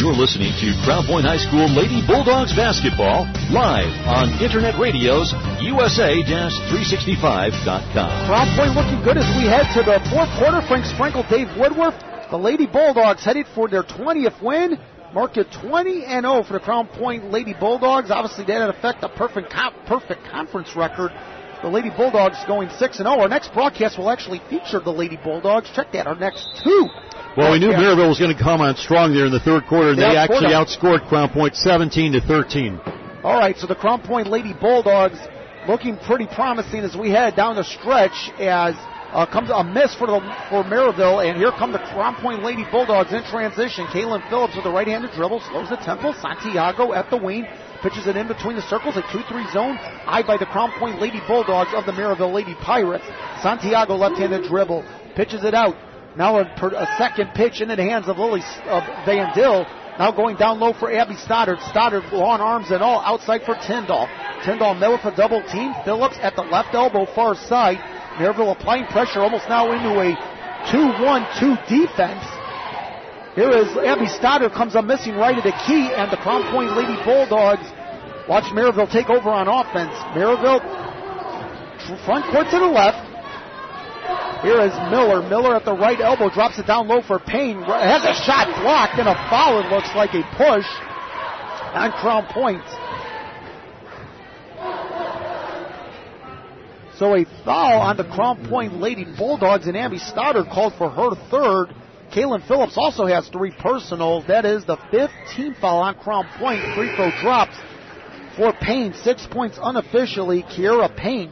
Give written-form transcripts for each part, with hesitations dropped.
You're listening to Crown Point High School Lady Bulldogs basketball live on Internet Radio's USA-365.com. Crown Point looking good as we head to the fourth quarter. Frank Sprinkle, Dave Woodworth. The Lady Bulldogs headed for their 20th win. Mark it 20-0 for the Crown Point Lady Bulldogs. Obviously, that would affect a perfect conference record. The Lady Bulldogs going 6-0. Our next broadcast will actually feature the Lady Bulldogs. Check that, our next two. Well, we knew Maryville was going to come on strong there in the third quarter, and they actually outscored Crown Point 17-13. All right, so the Crown Point Lady Bulldogs looking pretty promising as we head down the stretch as comes a miss for Maryville, and here come the Crown Point Lady Bulldogs in transition. Kaylin Phillips with a right-handed dribble, slows the tempo. Santiago at the wing, pitches it in between the circles, a 2-3 zone, eyed by the Crown Point Lady Bulldogs of the Maryville Lady Pirates. Santiago left-handed dribble, pitches it out. Now a second pitch into the hands of Lily Van Dill. Now going down low for Abby Stoddard. Stoddard, long arms and all, outside for Tyndall. Tyndall met with a double team. Phillips at the left elbow, far side. Maryville applying pressure almost now into a 2-1-2 defense. Here is Abby Stoddard, comes up missing right at the key, and the Crown Point Lady Bulldogs watch Maryville take over on offense. Maryville front court to the left. Here is Miller. Miller at the right elbow, drops it down low for Payne. Has a shot blocked and a foul. It looks like a push on Crown Point. So a foul on the Crown Point Lady Bulldogs, and Abby Stoddard called for her third. Kaylin Phillips also has 3 personals. That is the 5th team foul on Crown Point. Free throw drops for Payne. 6 points unofficially. Kiera Payne.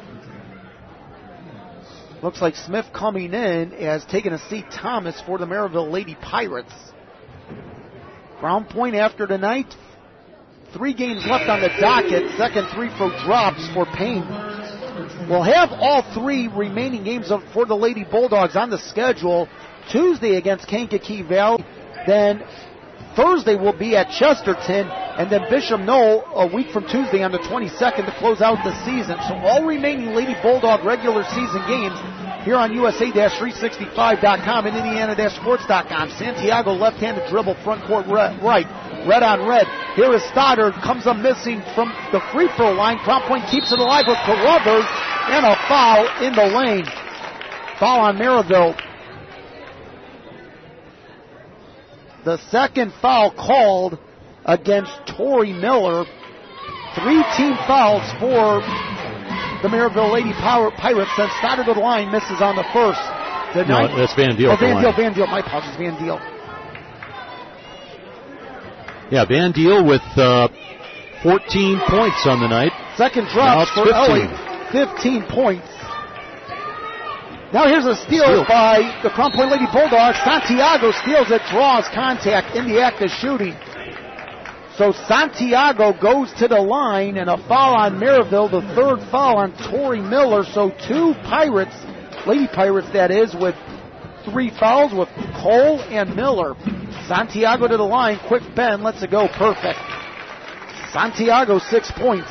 Looks like Smith coming in as taking a seat Thomas for the Maryville Lady Pirates. Crown Point after tonight. 3 games left on the docket. Second free throw drops for Payne. We'll have all 3 remaining games for the Lady Bulldogs on the schedule. Tuesday against Kankakee Valley. Then Thursday will be at Chesterton. And then Bishop Knoll a week from Tuesday on the 22nd to close out the season. So all remaining Lady Bulldog regular season games here on USA-365.com and Indiana-sports.com. Santiago left-handed dribble, front court right. Red on red. Here is Stoddard, comes up missing from the free throw line. Crown Point keeps it alive with Carruthers, and a foul in the lane. Foul on Maryville. The second foul called against Tori Miller. 3 team fouls for the Maryville Lady Pirates. Then Stoddard to the line, misses on the first. No, that's Van Deal. Van Deal. My apologies, Van Deal. Yeah, Van Deal with 14 points on the night. Second drop for Ellie. 15 points. Now here's a steal by the Crown Point Lady Bulldogs. Santiago steals it, draws contact in the act of shooting. So Santiago goes to the line, and a foul on Maryville, the 3rd foul on Tori Miller. So 2 Pirates, Lady Pirates that is, with 3 fouls with Cole and Miller. Santiago to the line, quick bend, lets it go, perfect. Santiago 6 points.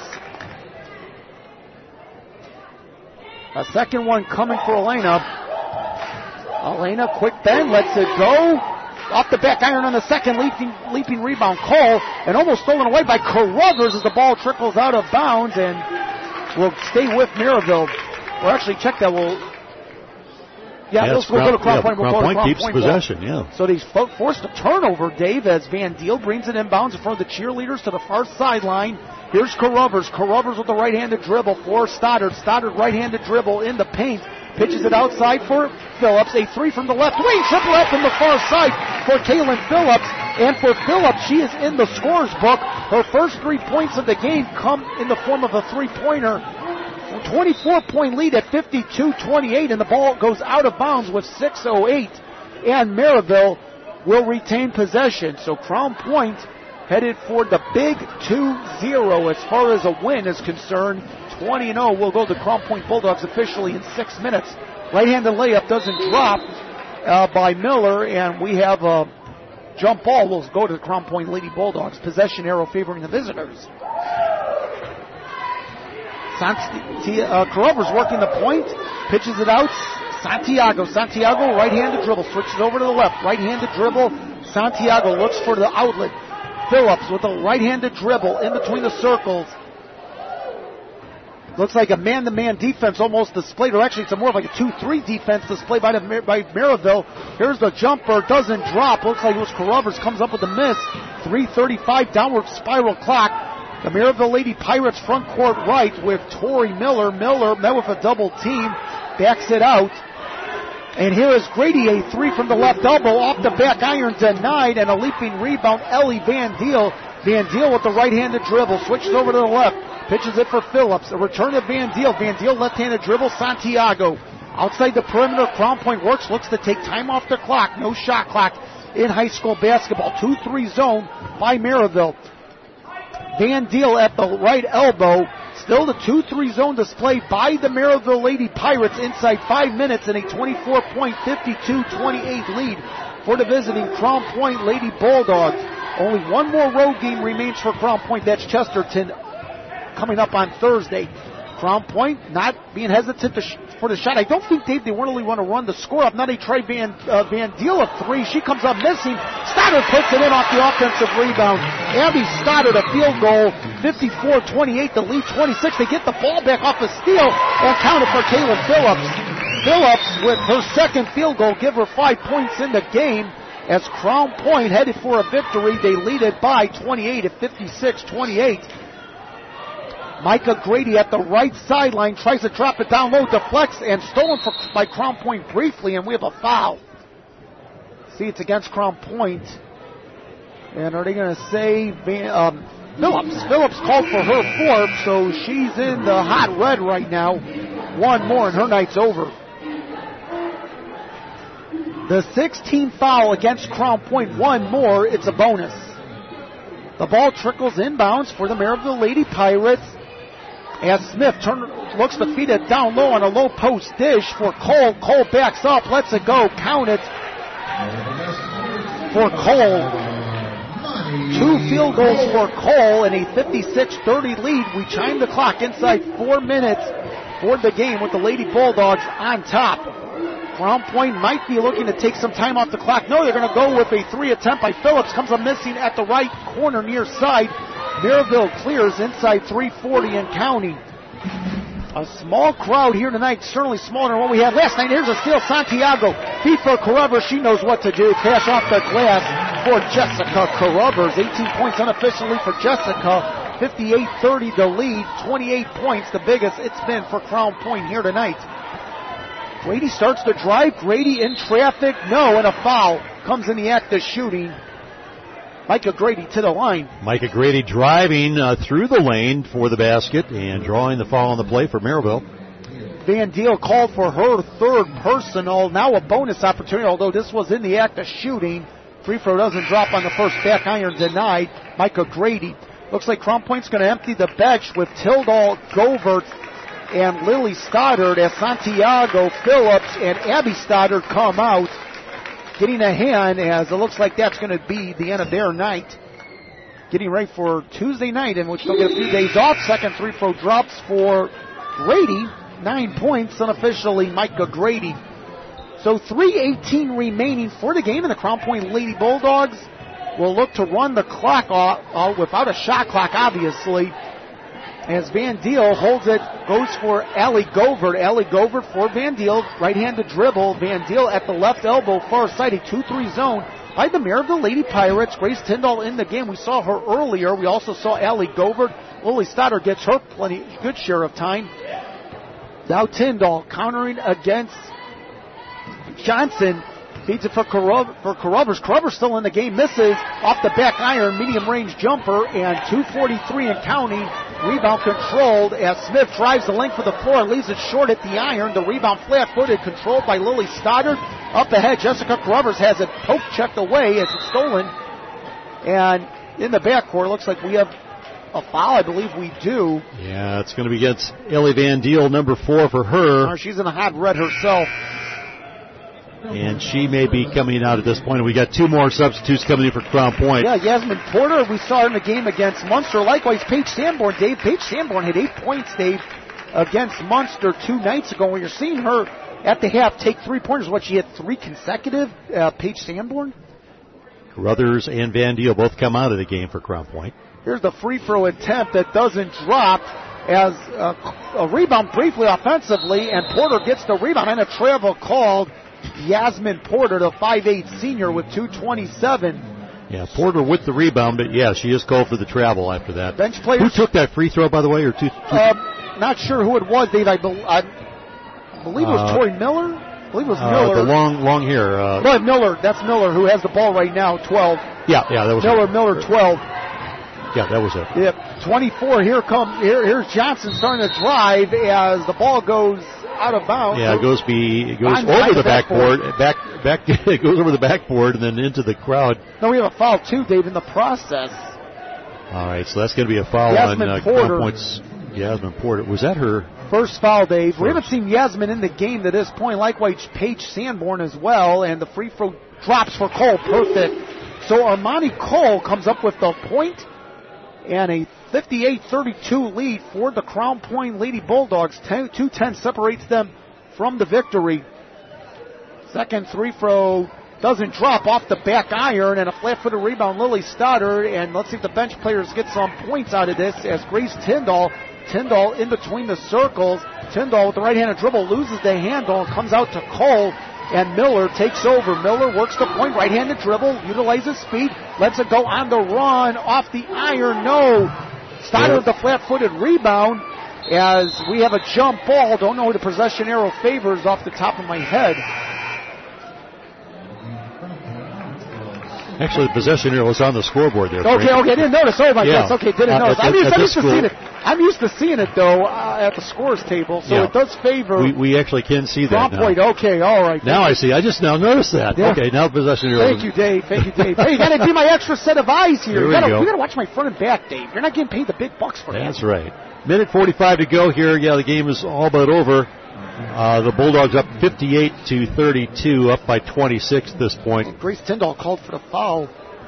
A second one coming for Elena. Elena, quick bend, lets it go. Off the back iron on the second, leaping rebound. Cole, and almost stolen away by Carruthers as the ball trickles out of bounds and will stay with Maryville. We'll actually check that. We'll go to Crown Point. Crown Point keeps possession, So they forced a turnover, Dave, as Van Deal brings it inbounds in front of the cheerleaders to the far sideline. Here's Carruthers. Carruthers with the right-handed dribble for Stoddard. Stoddard right-handed dribble in the paint. Pitches it outside for Phillips. A 3 from the left wing. Triple up from the far side for Kaylin Phillips. And for Phillips, she is in the scorer's book. Her first 3 points of the game come in the form of a 3-pointer. 24-point lead at 52-28, and the ball goes out of bounds with 6:08. And Maryville will retain possession. So Crown Point headed for the big 2-0 as far as a win is concerned. 20-0 will go to Crown Point Bulldogs officially in 6 minutes. Right-handed layup doesn't drop by Miller, and we have a jump ball. Will go to the Crown Point Lady Bulldogs. Possession arrow favoring the visitors. Carruthers working the point, pitches it out. Santiago, right-handed dribble, switches over to the left. Right-handed dribble, Santiago looks for the outlet. Phillips with a right-handed dribble in between the circles. Looks like a man-to-man defense almost displayed, or actually it's more of like a 2-3 defense displayed by Maryville. Here's the jumper, doesn't drop. Looks like it was Carruthers, comes up with a miss. 3:35 downward spiral clock. The Maryville Lady Pirates front court right with Tori Miller. Miller met with a double team, backs it out. And here is Grady, a three from the left elbow, off the back iron, denied, and a leaping rebound, Ellie Van Deel. Van Deel with the right-handed dribble, switches over to the left, pitches it for Phillips. A return to Van Deel. Van Deel left-handed dribble, Santiago. Outside the perimeter, Crown Point works, looks to take time off the clock. No shot clock in high school basketball. 2-3 zone by Maryville. Van Deel at the right elbow. Still the 2-3 zone display by the Maryville Lady Pirates inside 5 minutes in a 24-point, 52-28 lead for the visiting Crown Point Lady Bulldogs. Only one more road game remains for Crown Point. That's Chesterton coming up on Thursday. Crown Point not being hesitant for the shot. I don't think, Dave, they really want to run the score up. Now they try Van Deel a three. She comes up missing. Stoddard puts it in off the offensive rebound. Abby Stoddard a field goal. 54-28, the lead 26. They get the ball back off the steal and count it for Kayla Phillips. Phillips with her second field goal, give her 5 points in the game. As Crown Point headed for a victory, they lead it by 28 at 56-28. Micah Grady at the right sideline tries to drop it down low, deflects, and stolen by Crown Point briefly, and we have a foul. See, it's against Crown Point. And are they going to say Phillips? Phillips called for her fourth, so she's in the hot red right now. One more, and her night's over. The 16th foul against Crown Point, one more, it's a bonus. The ball trickles inbounds for the Maryville Lady Pirates as Smith looks to feed it down low on a low post dish for Cole. Cole backs up, lets it go, count it for Cole. 2 field goals for Cole and a 56-30 lead. We chime the clock inside 4 minutes for the game with the Lady Bulldogs on top. Crown Point might be looking to take some time off the clock. No, they're going to go with a 3 attempt by Phillips. Comes up missing at the right corner near side. Maryville clears inside 3:40 and counting. A small crowd here tonight, certainly smaller than what we had last night. Here's a steal, Santiago. Feed for Carruthers. She knows what to do. Pass off the glass for Jessica Carruthers. 18 points unofficially for Jessica. 58-30 the lead. 28 points, the biggest it's been for Crown Point here tonight. Grady starts to drive. Grady in traffic. No, and a foul. Comes in the act of shooting. Micah Grady to the line. Micah Grady driving through the lane for the basket and drawing the foul on the play for Maryville. Van Deel called for her third personal. Now a bonus opportunity, although this was in the act of shooting. Free throw doesn't drop on the first, back iron denied. Micah Grady. Looks like Crown Point's going to empty the bench with Tildall Govert and Lily Stoddard as Santiago Phillips and Abby Stoddard come out. Getting a hand as it looks like that's going to be the end of their night. Getting ready for Tuesday night in which they'll get a few days off. Second free throw drops for Grady. 9 points unofficially, Micah Grady. So 3:18 remaining for the game, and the Crown Point Lady Bulldogs will look to run the clock off without a shot clock, obviously. As Van Deel holds it, goes for Allie Govert. Allie Govert for Van Deel. Right-handed dribble. Van Deel at the left elbow, far side, a 2-3 zone by the Maryville Lady Pirates. Grace Tyndall in the game. We saw her earlier. We also saw Allie Govert. Lily Stoddard gets her good share of time. Now Tyndall countering against Johnson. Feeds it for Carruthers. Carruthers still in the game. Misses off the back iron. Medium range jumper. And 2:43 and counting. Rebound controlled as Smith drives the length of the floor. Leaves it short at the iron. The rebound flat-footed. Controlled by Lily Stoddard. Up ahead. Jessica Carruthers has it poke checked away as it's stolen. And in the backcourt, looks like we have a foul. I believe we do. Yeah, it's going to be against Ellie Van Deel, number 4 for her. She's in the hot red herself. And she may be coming out at this point. We got 2 more substitutes coming in for Crown Point. Yeah, Yasmin Porter, we saw her in the game against Munster. Likewise, Paige Sanborn, Dave. Paige Sanborn had 8 points, Dave, against Munster 2 nights ago. When you're seeing her at the half take 3 pointers, what, she had 3 consecutive, Paige Sanborn? Carruthers and Van Deel both come out of the game for Crown Point. Here's the free throw attempt that doesn't drop as a rebound briefly offensively, and Porter gets the rebound and a travel called. Yasmin Porter, the 5'8 senior with 2:27. Yeah, Porter with the rebound, but yeah, she is called for the travel after that. Bench players. Who took that free throw, by the way? Or Not sure who it was, Dave. I believe it was Tori Miller. I believe it was Miller. The long hair. No, Miller. That's Miller who has the ball right now, 12. Yeah, that was Miller, 12. Yeah, that was it. Yep, 24. Here's Johnson starting to drive as the ball goes out of bounds. Yeah, it goes over the backboard. It goes over the backboard and then into the crowd. No, we have a foul too, Dave, in the process. All right, so that's going to be a foul Yasmin on Porter. Points. Yasmin Porter. Was that her first foul, Dave? We haven't seen Yasmin in the game to this point. Likewise, Paige Sanborn as well, and the free throw drops for Cole. Perfect. So Armani Cole comes up with the point and a 58-32 lead for the Crown Point Lady Bulldogs. 2:10 separates them from the victory. Second free throw doesn't drop off the back iron, and a flat-footed rebound, Lily Stoddard. And let's see if the bench players get some points out of this as Grace Tyndall in between the circles. Tyndall with the right-handed dribble loses the handle, comes out to Cole, and Miller takes over. Miller works the point, right-handed dribble, utilizes speed, lets it go on the run, off the iron, no. Stoddard with the flat-footed rebound as we have a jump ball. Don't know who the possession arrow favors off the top of my head. Actually, the possession arrow was on the scoreboard there. Okay, I didn't notice. Sorry about that. Okay, didn't notice. I'm used to seeing it, though, at the scores table, so it does favor. We actually can see that now. Point. Okay, all right. Now I see. I just now noticed that. Yeah. Okay, now the possession arrow. Thank you, Dave. Hey, you got to be my extra set of eyes here. You got to watch my front and back, Dave. You're not getting paid the big bucks for that. That's right. Minute 45 to go here. Yeah, the game is all but over. The Bulldogs up 58-32, up by 26 at this point. Grace Tyndall called for the foul.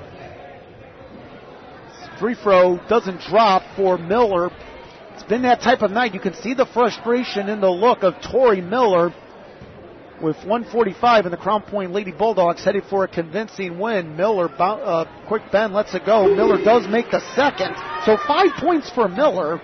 Free throw doesn't drop for Miller. It's been that type of night. You can see the frustration in the look of Tori Miller. With 1:45 and the Crown Point Lady Bulldogs headed for a convincing win. Miller, quick bend, lets it go. Miller does make the second. So 5 points for Miller.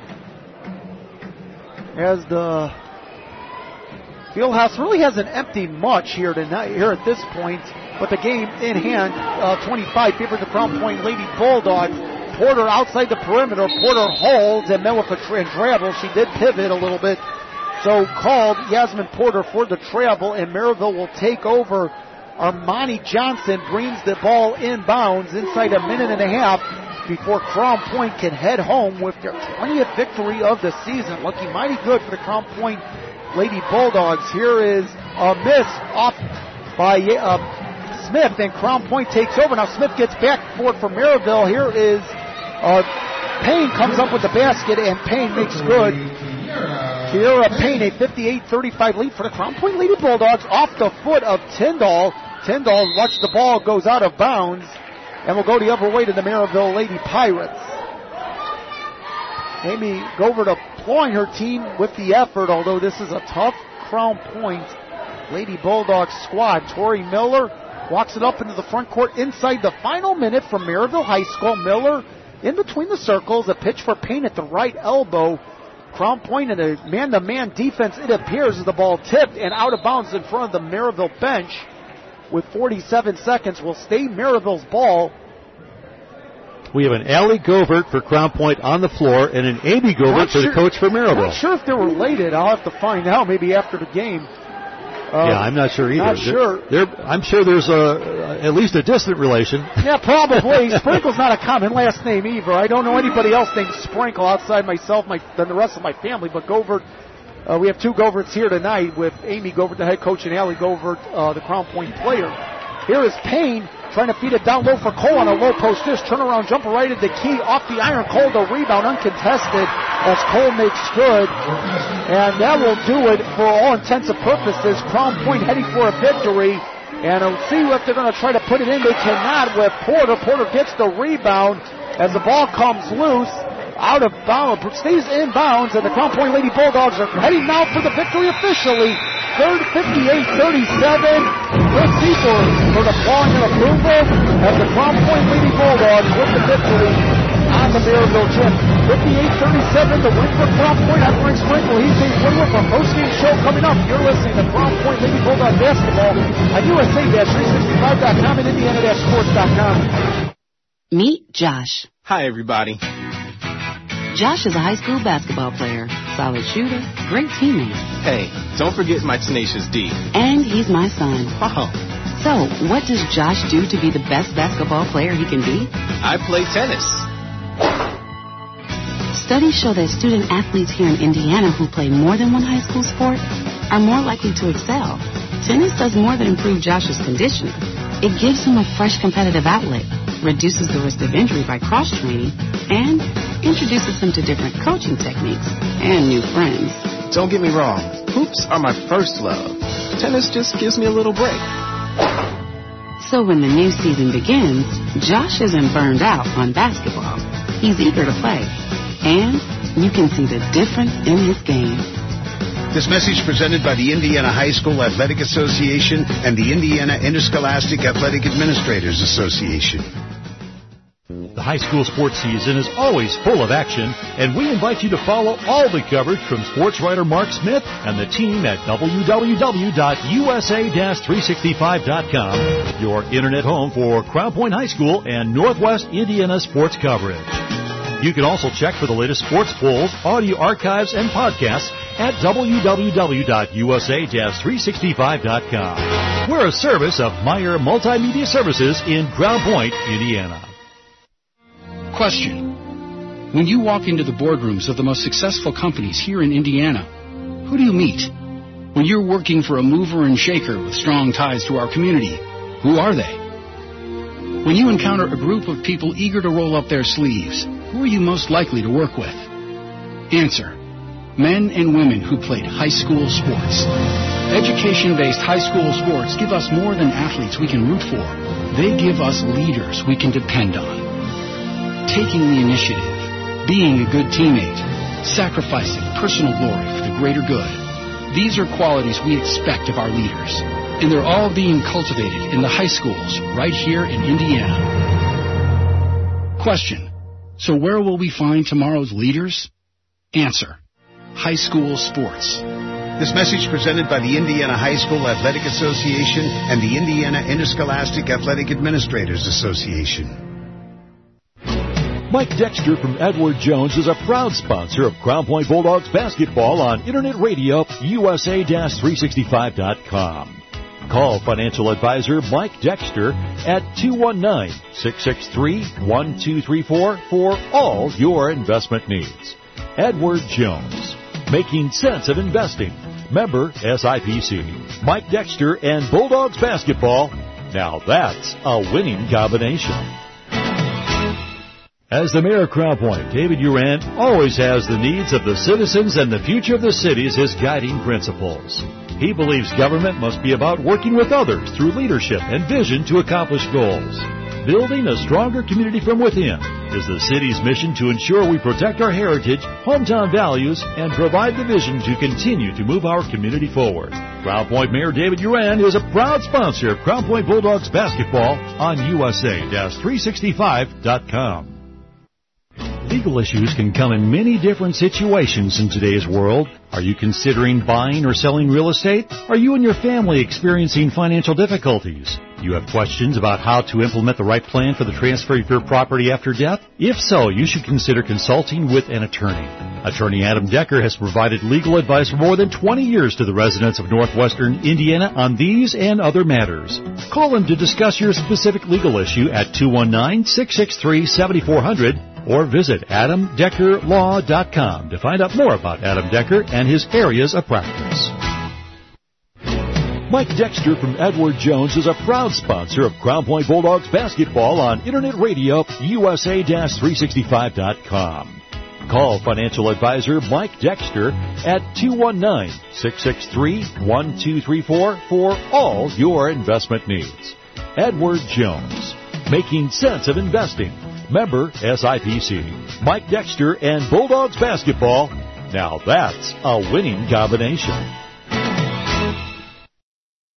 As the Fieldhouse really hasn't emptied much here tonight, here at this point, but the game in hand, 25 favored the Crown Point Lady Bulldogs. Porter outside the perimeter. Porter holds, and then with a travel, she did pivot a little bit. So called Yasmin Porter for the travel, and Maryville will take over. Armani Johnson brings the ball inbounds inside a minute and a half before Crown Point can head home with their 20th victory of the season. Looking mighty good for the Crown Point Lady Bulldogs. Here is a miss off by Smith, and Crown Point takes over. Now Smith gets back for it for Maryville. Here is Payne comes up with the basket, and Payne makes good. Kiera Payne, a 58-35 lead for the Crown Point Lady Bulldogs off the foot of Tyndall. Tyndall, watch the ball goes out of bounds, and will go the other way to the Maryville Lady Pirates. Amy Govert applauding her team with the effort, although this is a tough Crown Point Lady Bulldogs squad. Tori Miller walks it up into the front court inside the final minute from Maryville High School. Miller in between the circles, a pitch for Payne at the right elbow. Crown Point in a man-to-man defense, it appears, as the ball tipped and out of bounds in front of the Maryville bench. With 47 seconds, will stay Maryville's ball. We have an Allie Govert for Crown Point on the floor and an Amy Govert for the coach for Maryville. I'm not sure if they're related. I'll have to find out maybe after the game. Yeah, I'm not sure either. Not sure. I'm sure there's at least a distant relation. Yeah, probably. Sprinkle's not a common last name either. I don't know anybody else named Sprinkle outside myself than the rest of my family. But Govert, we have two Goverts here tonight with Amy Govert, the head coach, and Allie Govert, the Crown Point player. Here is Payne trying to feed it down low for Cole on a low post dish. Turnaround jumper right at the key. Off the iron. Cole the rebound uncontested as Cole makes good. And that will do it for all intents and purposes. Crown Point heading for a victory. And we'll see if they're going to try to put it in. They cannot with Porter. Porter gets the rebound as the ball comes loose. Out of bounds. Stays in bounds. And the Crown Point Lady Bulldogs are heading now for the victory officially. Let's see for the applause and approval of the Crown Point Lady Bulldogs with the victory on the Maryville gym. 58-37, the win for Crown Point. I'm Frank Sprinkle. He's Dave Woodward from post-game show coming up. You're listening to Crown Point Lady Bulldog basketball on USA-365.com and Indiana-sports.com. Meet Josh. Hi, everybody. Josh is a high school basketball player, solid shooter, great teammate. Hey, don't forget my tenacious D. And he's my son. Oh. So, what does Josh do to be the best basketball player he can be? I play tennis. Studies show that student athletes here in Indiana who play more than one high school sport are more likely to excel. Tennis does more than improve Josh's conditioning. It gives him a fresh competitive outlet, reduces the risk of injury by cross-training, and introduces him to different coaching techniques and new friends. Don't get me wrong, hoops are my first love. Tennis just gives me a little break. So when the new season begins, Josh isn't burned out on basketball. He's eager to play, and you can see the difference in his game. This message presented by the Indiana High School Athletic Association and the Indiana Interscholastic Athletic Administrators Association. The high school sports season is always full of action, and we invite you to follow all the coverage from sports writer Mark Smith and the team at www.usa-365.com, your internet home for Crown Point High School and Northwest Indiana sports coverage. You can also check for the latest sports polls, audio archives, and podcasts at www.usa-365.com. We're a service of Meyer Multimedia Services in Crown Point, Indiana. Question. When you walk into the boardrooms of the most successful companies here in Indiana, who do you meet? When you're working for a mover and shaker with strong ties to our community, who are they? When you encounter a group of people eager to roll up their sleeves, who are you most likely to work with? Answer. Men and women who played high school sports. Education-based high school sports give us more than athletes we can root for. They give us leaders we can depend on. Taking the initiative, being a good teammate, sacrificing personal glory for the greater good. These are qualities we expect of our leaders, and they're all being cultivated in the high schools right here in Indiana. Question. So where will we find tomorrow's leaders? Answer. High school sports. This message presented by the Indiana High School Athletic Association and the Indiana Interscholastic Athletic Administrators Association. Mike Dexter from Edward Jones is a proud sponsor of Crown Point Bulldogs basketball on Internet Radio, USA-365.com. Call financial advisor Mike Dexter at 219-663-1234 for all your investment needs. Edward Jones, making sense of investing. Member SIPC. Mike Dexter and Bulldogs basketball. Now that's a winning combination. As the mayor of Crown Point, David Uran always has the needs of the citizens and the future of the city as his guiding principles. He believes government must be about working with others through leadership and vision to accomplish goals. Building a stronger community from within is the city's mission to ensure we protect our heritage, hometown values, and provide the vision to continue to move our community forward. Crown Point Mayor David Uran is a proud sponsor of Crown Point Bulldogs basketball on USA-365.com. Legal issues can come in many different situations in today's world. Are you considering buying or selling real estate? Are you and your family experiencing financial difficulties? Do you have questions about how to implement the right plan for the transfer of your property after death? If so, you should consider consulting with an attorney. Attorney Adam Decker has provided legal advice for more than 20 years to the residents of northwestern Indiana on these and other matters. Call him to discuss your specific legal issue at 219-663-7400 or visit AdamDeckerLaw.com to find out more about Adam Decker and his areas of practice. Mike Dexter from Edward Jones is a proud sponsor of Crown Point Bulldogs basketball on Internet Radio, USA-365.com. Call financial advisor Mike Dexter at 219-663-1234 for all your investment needs. Edward Jones, making sense of investing. Member SIPC. Mike Dexter and Bulldogs basketball. Now that's a winning combination.